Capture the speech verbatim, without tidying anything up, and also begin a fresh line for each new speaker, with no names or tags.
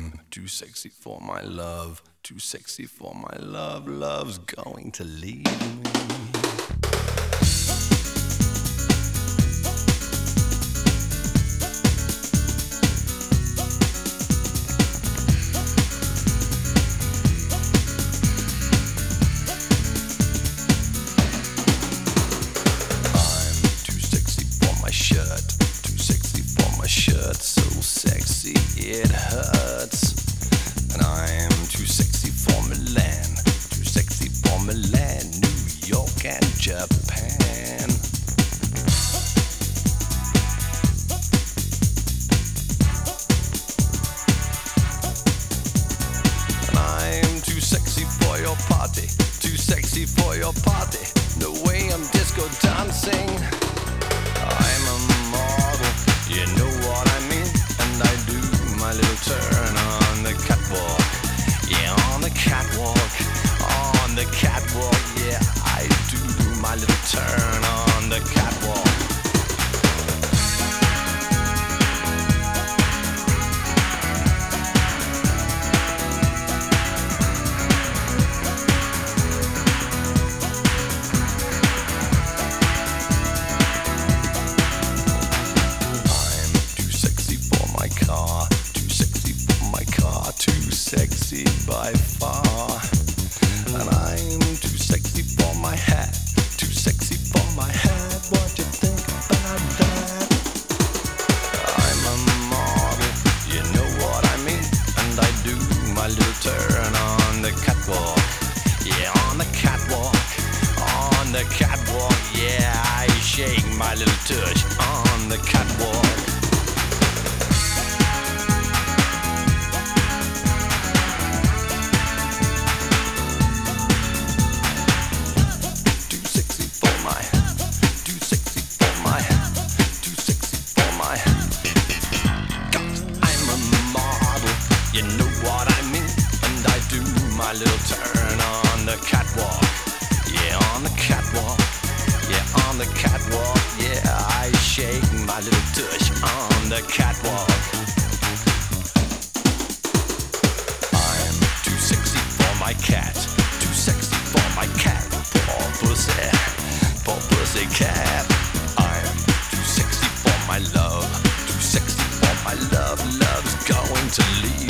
I'm too sexy for my love, too sexy for my love, love's going to leave me. Shirt, too sexy for my shirt, so sexy it hurts. And I'm too sexy for Milan, too sexy for Milan, New York and Japan. And I'm too sexy for your party, too sexy for your party, no way I'm disco dancing. I'm a model, you know what I mean, and I do my little turn on the catwalk, yeah, on the catwalk, on the catwalk, yeah, I do my little turn on the catwalk. Sexy by far. And I'm too sexy for my hat, too sexy for my hat, what do you think about that? I'm a model, you know what I mean, and I do my little turn on the catwalk, yeah, on the catwalk, on the catwalk, yeah, I shake my little tush on the catwalk. You know what I mean, and I do my little turn on the catwalk, yeah, on the catwalk, yeah, on the catwalk, yeah, I shake my little tush on the catwalk. I'm too sexy for my cat, too sexy for my cat, poor pussy, poor pussy cat. I'm too sexy for my love, too sexy for my love, love's going to leave